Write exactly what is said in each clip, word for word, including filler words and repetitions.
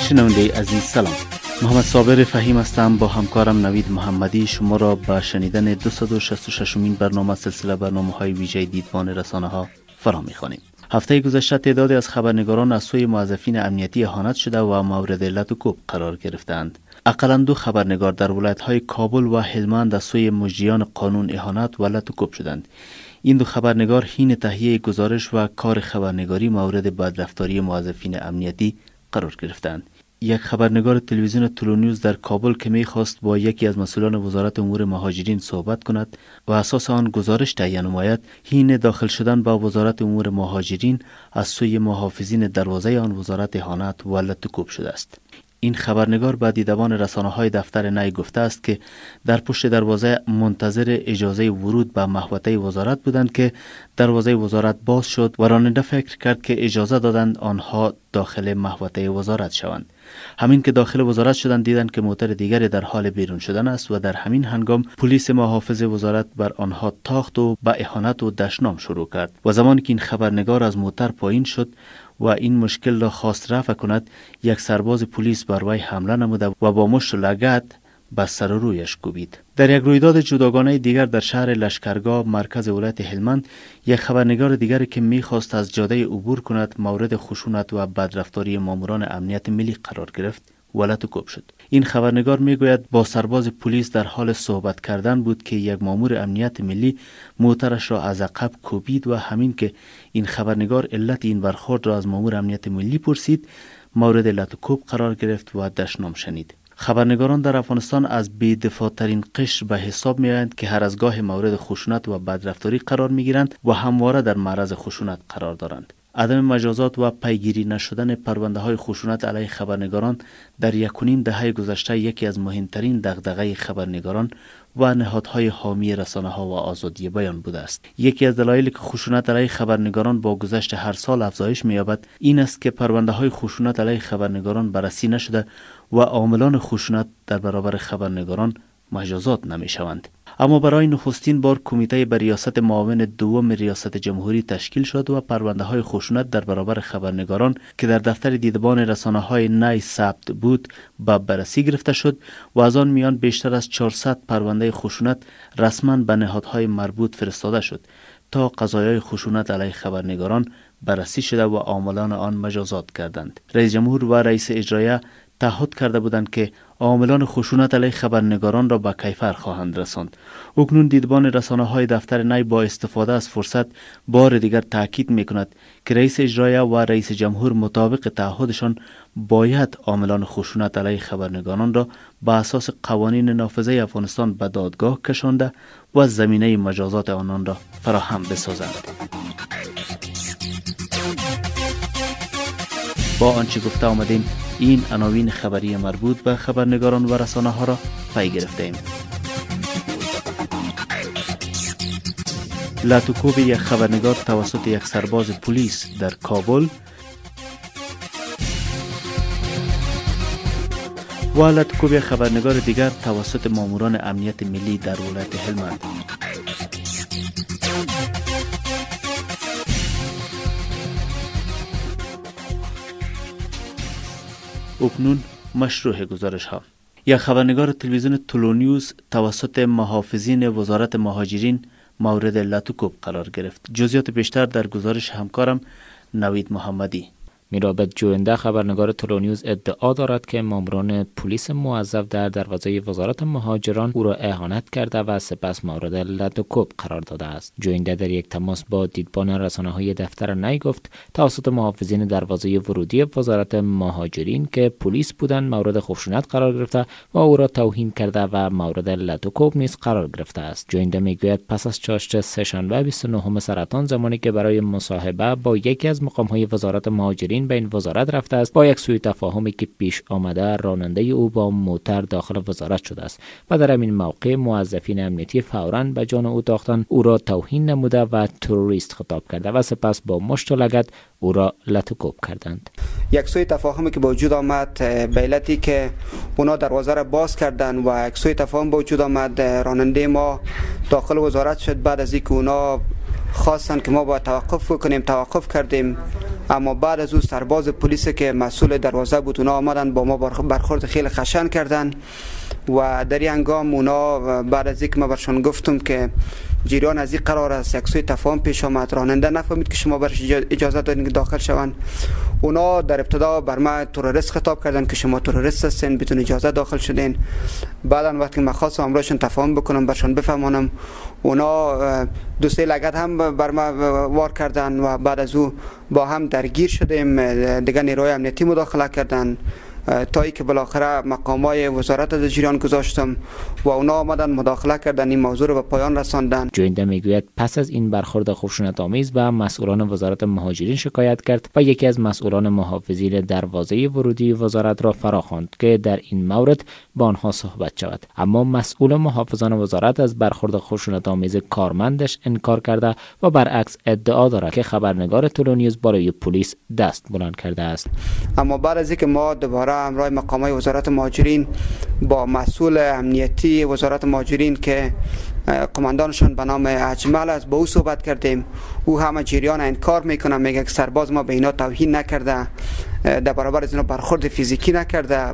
شنونده عزیز سلام. محمد صابر فهیم هستم. با همکارم نوید محمدی شما را به شنیدن دویست و شصت و ششمین برنامه سلسله برنامه‌های ویژه دیدبان رسانه‌ها فرا می‌خوانیم. هفته گذشته تعدادی از خبرنگاران از سوی موظفین امنیتی اهانت شده و مورد لط و کوب قرار گرفتند. اقلاً دو خبرنگار در ولایت‌های کابل و هلمند از سوی مجریان قانون اهانت و لط و کوب شدند. این دو خبرنگار حین تهیه گزارش و کار خبرنگاری مورد بدرفتاری موظفین امنیتی قرار گرفتند. یک خبرنگار تلویزیون تلونیوز در کابل که می‌خواست با یکی از مسئولان وزارت امور مهاجرین صحبت کند و اساس آن گزارش تهیه نماید، حین داخل شدن با وزارت امور مهاجرین از سوی محافظین دروازه آن وزارت اهانت و لط و کوب شده است. این خبرنگار به دیدبان رسانه‌های دفتر نی گفته است که در پشت دروازه منتظر اجازه ورود به محوطه وزارت بودند که دروازه وزارت باز شد و راننده فکر کرد که اجازه دادند آنها داخل محوطه وزارت شوند. همین که داخل وزارت شدند دیدند که موتر دیگری در حال بیرون شدن است و در همین هنگام پلیس محافظ وزارت بر آنها تاخت و به اهانت و دشنام شروع کرد و زمانی که این خبرنگار از موتر پایین شد و این مشکل را خواست رفع کند، یک سرباز پلیس بر وی حمله نموده و با مشت و لگد به سر و رویش کوبید. در یک رویداد جداگانه دیگر در شهر لشکرگاه مرکز ولایت هلمند، یک خبرنگار دیگر که می‌خواست از جاده عبور کند مورد خشونت و بدرفتاری ماموران امنیت ملی قرار گرفت و لط و کوب شد. این خبرنگار میگوید با سرباز پلیس در حال صحبت کردن بود که یک مامور امنیت ملی موترش را از عقب کوبید و همین که این خبرنگار علت این برخورد را از مامور امنیت ملی پرسید، مورد لط و کوب قرار گرفت و دشنام شنید. خبرنگاران در افغانستان از بی‌دفاع ترین قشر به حساب می‌آیند که هر از گاه مورد خشونت و بدرفتاری قرار می‌گیرند و همواره در معرض خشونت قرار دارند. عدم مجازات و پیگیری نشدن پرونده های خشونت علیه خبرنگاران در یک و نیم دهه گذشته یکی از مهمترین دغدغه خبرنگاران و نهادهای حامی رسانه ها و آزادی بیان بوده است. یکی از دلایلی که خشونت علیه خبرنگاران با گذشت هر سال افزایش می‌یابد این است که پرونده های خشونت علیه خبرنگاران بررسی نشده و عاملان خشونت در برابر خبرنگاران مجازات نمی‌شوند. اما برای نخستین بار کمیته به ریاست معاون دوم ریاست جمهوری تشکیل شد و پرونده های خشونت در برابر خبرنگاران که در دفتر دیدبان رسانه های نی ثبت بود به بررسی گرفته شد و از آن میان بیشتر از چهارصد پرونده خشونت رسما به نهادهای مربوط فرستاده شد تا قضایای خشونت علیه خبرنگاران بررسی شده و عاملان آن مجازات کردند. رئیس جمهور و رئیس اجرایه تعهد کرده بودند که عاملان خشونت علیه خبرنگاران را به کیفر خواهند رساند. اکنون دیدبان رسانه های دفتر نی با استفاده از فرصت بار دیگر تاکید می کند که رئیس اجرایه و رئیس جمهور مطابق تعهدشان باید عاملان خشونت علیه خبرنگاران را به اساس قوانین نافذه افغانستان به دادگاه کشانده و زمینه مجازات آنان را فراهم بسازند. با آنچه گفته آمدیم این عناوین خبری مربوط به خبرنگاران و رسانه ها را پی گرفته ایم. لط و کوب یک خبرنگار توسط یک سرباز پلیس در کابل و لط و کوب یک خبرنگار دیگر توسط ماموران امنیت ملی در ولایت هلمند. اکنون مشروع گزارش ها. یک خبرنگار تلویزیون تلونیوز توسط محافظین وزارت مهاجرین مورد لط و کوب قرار گرفت. جزئیات بیشتر در گزارش همکارم نوید محمدی. میرابط جوینده خبرنگار تلونیوز ادعا دارد که ماموران پلیس موظف در دروازه وزارت مهاجران او را اهانت کرده و سپس مورد لط و کوب قرار داده است. جوینده در یک تماس با دیدبان رسانه‌های دفتر نی گفت توسط محافظین دروازه ورودی وزارت مهاجرین که پلیس بودند مورد خشونت قرار گرفته و او را توهین کرده و مورد لط و کوب نیز قرار گرفته است. جوینده میگوید پس از چاشت سه‌شنبه بیست و نهم سرطان زمانی که برای مصاحبه با یکی از مقام‌های وزارت مهاجرین به این وزارت رفته است، با یک سوء تفاهمی که پیش آمده راننده او با موتر داخل وزارت شده است و در همین موقع موظفین امنیتی فوراً به جان او تاختند، او را توهین نموده و تروریست خطاب کرده و سپس با مشت و لگد او را لط و کوب کردند. یک سوء تفاهمی که به وجود آمد به علتی که اونا دروازه را باز کردن و یک سوء تفاهم به وجود آمد، راننده ما داخل وزارت شد. بعد از اینکه اونا خواستن که ما باید توقف کنیم، توقف کردیم اما بعد از او سرباز پلیس که مسئول دروازه بود اونا آمدن با ما برخورد خیلی خشن کردن و در این هنگام اونا بعد از اینکه ما برشان گفتم که جریان از این قرار است یک سوی تفاهم پیش آمد، راننده نفهمید که شما برش اجازه دادین که داخل شوند. اونا در ابتدا بر ما تروریست خطاب کردن که شما تروریست هستین، بدون اجازه داخل شدین. بعدا وقتی من خواستم امرشون تفاهم بکنم برشان بفهمانم، اونا دو سه لگد هم بر ما وار کردن و بعد از او با هم درگیر شدیم. دیگه نیروی امنیتی مداخله کردن تا ای که بالاخره مقامای وزارت از جریان گذاشتم و اونا آمدن مداخله کردن، این موضوع رو به پایان رساندن. جوینده میگوید پس از این برخورد خشونت آمیز به مسئولان وزارت مهاجرین شکایت کرد و یکی از مسئولان محافظین دروازه ورودی وزارت را فراخواند که در این مورد با آنها صحبت شود، اما مسئول محافظان وزارت از برخورد خشونت آمیز کارمندش انکار کرده و برعکس ادعا دارد که خبرنگار تلونیوز برای پلیس دست بلند کرده است. اما بعد از اینکه ما دوباره همراه مقامات وزارت مهاجرین با مسئول امنیتی وزارت مهاجرین که قماندانشان به نام اجمل است با او صحبت کردیم، او همه جریان انکار میکنه، میگه که سرباز ما به اینا توهین نکرده، در برابر از اینا برخورد فیزیکی نکرده.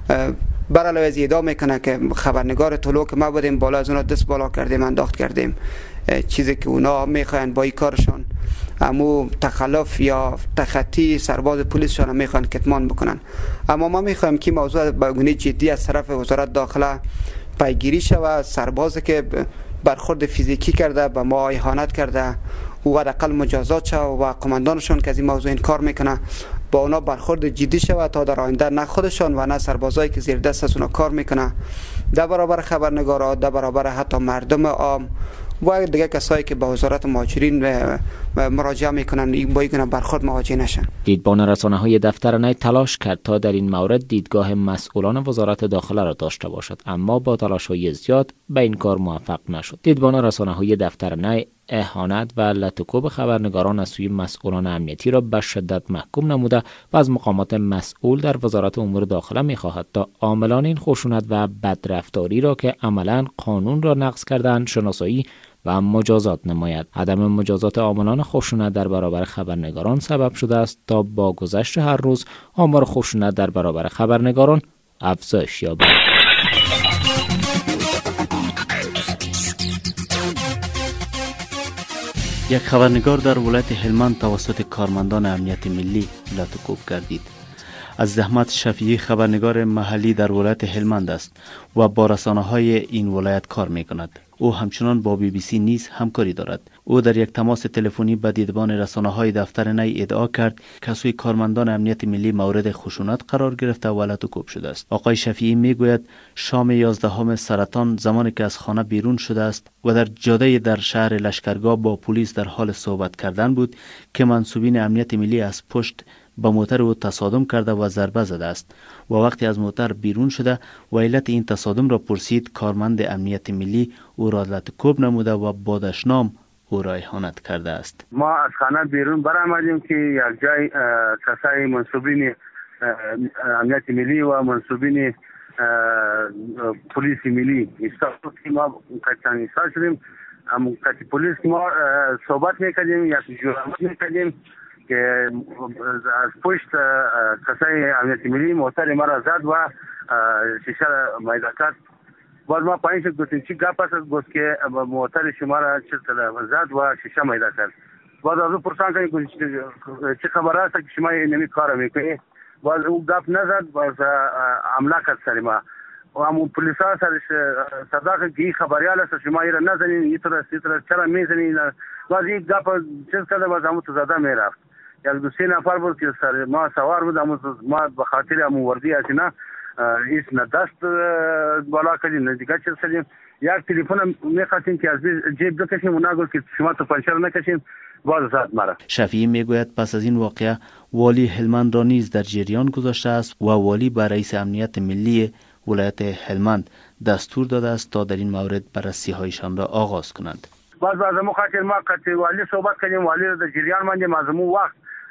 بر علاوه از ادعا میکنه که خبرنگار طلوع که ما بودیم بالا از اونا دست بالا کردیم، انداخت کردیم، چیزی که اونا میخواین با این کارشان امو تخلف یا تخطی سرباز پلیسشان میخوان کتمان بکنن. اما ما میخوایم که موضوع به گونه جدی از طرف وزارت داخله پیگیری شود. سربازی که برخورد فیزیکی کرده به ما اهانت کرده او حداقل مجازات شود و قماندانشان که از این موضوع انکار میکنه با اونا برخورد جدی شود تا در آینده نه خودشان و نه سربازایی که زیر دست از اونا کار میکنه در برابر خبرنگارا، در برابر حتی مردم عام و دیگه کسایی که به وزارت مهاجرین مراجعه میکنن این با این برخورد مواجه نشن. دیدبان رسانه‌های دفتر نی تلاش کرد تا در این مورد دیدگاه مسئولان وزارت داخله را داشته باشد، اما با تلاش‌های زیاد به این کار موفق نشد. دیدبان رسانه‌های دفتر نی اهانت و لطکوب خبرنگاران از سوی مسئولان امنیتی را به شدت محکوم نموده و از مقامات مسئول در وزارت امور داخله می‌خواهد تا عاملان این خشونت و بدرفتاری را که عملاً قانون را نقض کردند شناسایی و مجازات نماید. عدم مجازات عاملان خشونت در برابر خبرنگاران سبب شده است تا با گذشت هر روز آمار خشونت در برابر خبرنگاران افزایش یابد. یک خبرنگار در ولایت هلمند توسط کارمندان امنیت ملی لطکوب گردید. از زحمت شفیعی خبرنگار محلی در ولایت هلمند است و با رسانه‌های این ولایت کار می‌کند. او همچنان با بی بی سی نیز همکاری دارد. او در یک تماس تلفنی با دیدبان رسانه‌های دفتر نی ادعا کرد که سوی کارمندان امنیت ملی مورد خشونت قرار گرفته و لطکوب شده است. آقای شفیعی میگوید شام یازدهم سرطان زمانی که از خانه بیرون شده است و در جاده در شهر لشکرگاه با پلیس در حال صحبت کردن بود که منصوبین امنیت ملی از پشت با موتر او تصادم کرده و ضربه زده است و وقتی از موتر بیرون شده و علت این تصادم را پرسید، کارمند امنیت ملی او را لطکوب نموده و با دشنام او را اهانت کرده است. ما از خانه بیرون برآمدیم که یک جای کسای منصوبین امنیت ملی و منصوبین پلیس ملی استاد که ما کتان ایستاد شدیم. اما کتی پلیس ما صحبت میکردیم یا جرمت میکردیم که از پشت کسای امنیت ملی موتر ما را زد و شیشه را میده کرد. بعد ما پایین شد گفتیم چی گپ است؟ گفت که موتر شما را زد و شیشه میده کرد. بعد از او پرسان کردیم چه خبر است که شما اینمی کار میکنی؟ بعد او گپ نزد، باز حمله کرد سر ما. و همون پلیس ها سرش صداقه که این خبریال است شما ایره نزنین، این طور است این طور است چرا میزنین؟ باز این گپ چیز کرده باز همون تو زده میرفت. یک دو سه نفر بود که سر ما سوار بود، اما ما به خاطر همون وردی از اینا ایست نه دست بالا کردیم نه دیگه چیز کردیم. یک تلفن میخواستیم که از جیب بکشیم و نگفت که شما تو پنچر نکشیم، باز زد مرا. شفیعی میگوید پس از این واقعه والی هلمند را نیز در جریان گذاشته است و والی به رئیس امنیت ملی ولایت هلمند دستور داده است تا در این مورد بررسی هایشان را آغاز کنند. باز از مو خاطر ما قطعی والی صحبت کردیم، والی را در جریان ماندیم. از مو وقت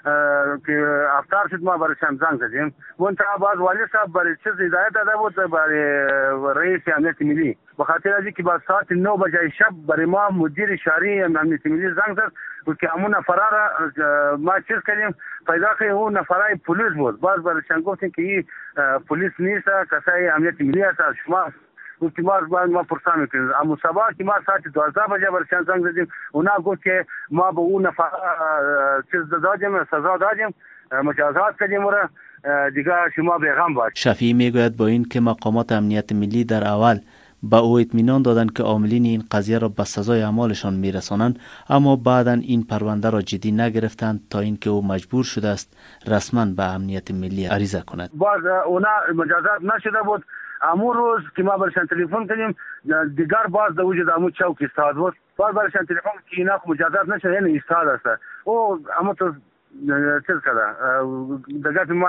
که افطار شد ما برایشان زنگ زدیم. منتها باز والی صاحب برای چیز هدایت داده بود برای رئیس امنیت ملی، به خاطر از اینکه با ساعت نه بجه شب برای ما مدیر شهری امنیت ملی زنگ زد که همون نفره را ما چیز کردیم پیدا که اون نفره پلیس بود. باز برایشان گفتیم که این پلیس نیست، کسای امنیت ملی است، از شما گفت ما باید ما پرسان میکنیم. اما صبح که ما ساعت دوازده بجه برایشان زنگ زدیم، اونا گفت که ما به اون نفر چیز دادیم، سزا دادیم، مجازات کردیم و دیگه شما بیغم باش. شفیعی میگوید با این که مقامات امنیت ملی در اول با او اطمینان دادند که عاملین این قضیه را به سزای اعمالشان میرسانند، اما بعدا این پرونده را جدی نگرفتند تا اینکه او مجبور شده است رسما به امنیت ملی عریضه کند. باز اونا مجازات نشده بود. امون روز که ما برشان تلفن کردیم دیگر باز در وجود امون چوک استاد بود. باز برشان تلفن که اینا مجازات نشده یعنی استاد است. او اما تو چیز کرده دقیقه ما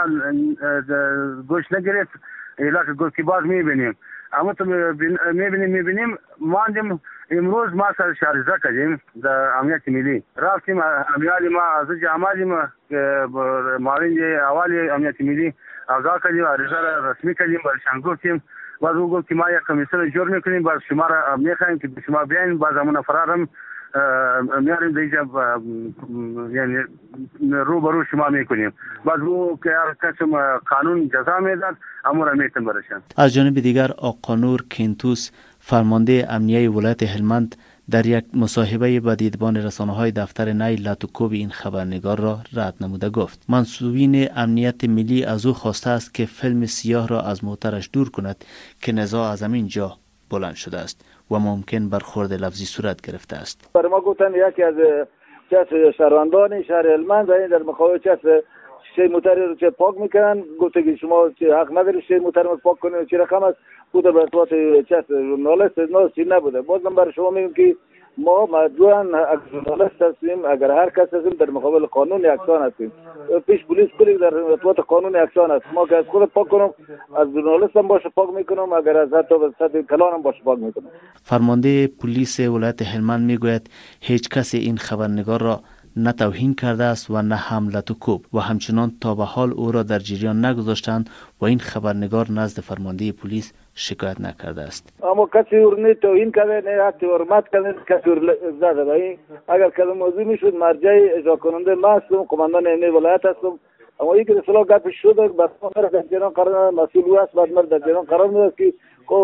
گوش نگرفت ایلا که گفت که باز میبینیم. اما تو میبینیم میبینیم ماندیم. امروز ما سر شارزه کردیم در امنیت ملی رفتیم امیالی ما از جامعیم که معاون اوالی امنیت ملی آگاه کردیم، عریضه را رسمی کردیم، برشان گفتیم. باز او گفت که ما یک کمیسیون جور میکنیم، باز شما را میخوایم که شما بیاین، باز همون فرارم میاریم دیجا یعنی رو برو شما میکنیم. باز او که هر قسم قانون جزا میداد امور میتون برشن. از جانب دیگر آقا نور کینتوس فرمانده امنیه ولایت هلمند در یک مصاحبه با دیدبان رسانه‌های دفتر نی لاتوکوب این خبرنگار را رد نموده گفت منصوبین امنیت ملی از او خواسته است که فیلم سیاه را از موترش دور کند که نزاع از همین جا بلند شده است و ممکن برخورد لفظی صورت گرفته است. برای ما گفتن یکی از چس شهروندان شهر هلمند این در مقابل چس شیشه موتر رو چه پاک میکنن، گفته که شما حق نداری شیشه موتر رو پاک کنید. چه رقم است بوده به ارتباط چس ژورنالیست ناسی نبوده. بازم برای شما میگم که ما مجبوراً اگر ژورنالیست هستیم، اگر هر کس هستیم در مقابل قانون یکسان هستیم. پیش پلیس کلی در ارتباط قانون یکسان است. ما که از خود پاک کنم از ژورنالیست هم باشه پاک میکنم، اگر از حتی سطح کلان هم باشه پاک میکنم. فرمانده پلیس ولایت هلمند میگوید هیچ کسی این خبرنگار را نه توهین کرده است و نه حمله و کوب و همچنان تا به حال او را در جریان نگذاشتند و این خبرنگار نزد فرمانده پلیس شکایت نکرده است. اما کسی او نه توهین کرده نه حتی حرمت کرده کسی او زده و اگر کلمه موضوع میشد مرجع اجرا کننده ما هستم، قماندان امنیت ولایت هستم. اما یک اصطلاح گپ شده بس ما در جریان قرار مسئول است، بعد مرد در جریان قرار میاد که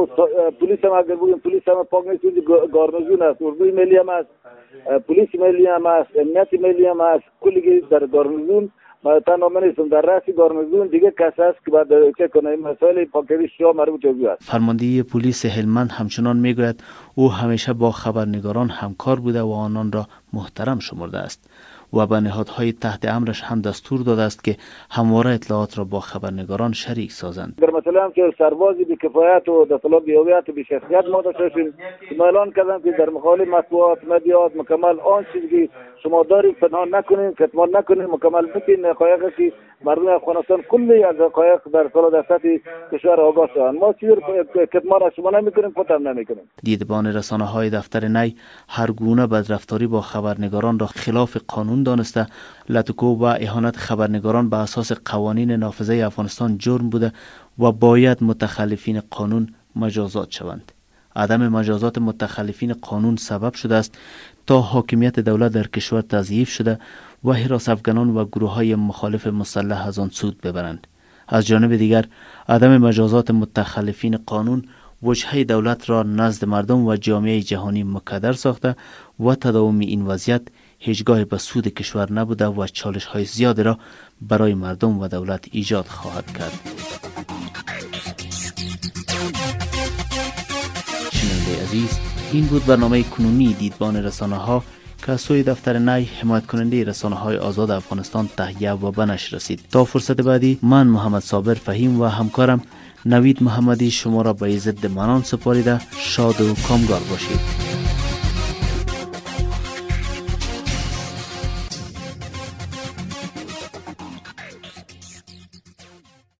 پلیس هم اگر بگیم پلیس هم پاک نیست، گارنیزون است، اردوی ملی هم است، پلیس ملی هم است، امنیت ملی هم است، کلی در گارنیزون ما تنها من نیستم در رأس گارنیزون دیگه کسی است که بعد چه کنه مسائل پاکیزی شما مربوط به است. فرمانده پلیس هلمند همچنان میگوید او همیشه با خبرنگاران همکار بوده و آنان را محترم شمرده است و به نهادهای تحت امرش هم دستور داده است که همواره اطلاعات را با خبرنگاران شریک سازند. در مثلا هم که سربازی بی کفایت و دستلا بی هویت و بی شخصیت ما داشته باشیم، ما اعلان کردم که در مقابل مطبوعات مدیات مکمل آن چیزی که شما دارید پنهان نکنین، کتمان نکنین، مکمل بکنین حقایقی که مردم افغانستان کلی از حقایق در سال در سطح کشور آگاه شدند. ما چیزی کتمان از شما نمیکنیم، پتم نمیکنیم. دیدبان رسانه‌های دفتر نی هر گونه بدرفتاری با خبرنگاران را خلاف قانون دانسته، لطکوب و اهانت خبرنگاران به اساس قوانین نافذه افغانستان جرم بوده و باید متخلفین قانون مجازات شوند. عدم مجازات متخلفین قانون سبب شده است تا حاکمیت دولت در کشور تضعیف شده و حراس افغانان و گروه های مخالف مسلح از آن سود ببرند. از جانب دیگر عدم مجازات متخلفین قانون وجهه دولت را نزد مردم و جامعه جهانی مکدر ساخته و تداوم این وضعیت هیچگاه به سود کشور نبوده و چالش های زیادی را برای مردم و دولت ایجاد خواهد کرد. شنونده عزیز، این بود برنامه کنونی دیدبان رسانه ها که از سوی دفتر نی حمایت کننده رسانه های آزاد افغانستان تهیه و به نشر رسید. تا فرصت بعدی من محمد صابر فهیم و همکارم نوید محمدی شما را به ضد منان سپاریده شاد و کامگار باشید.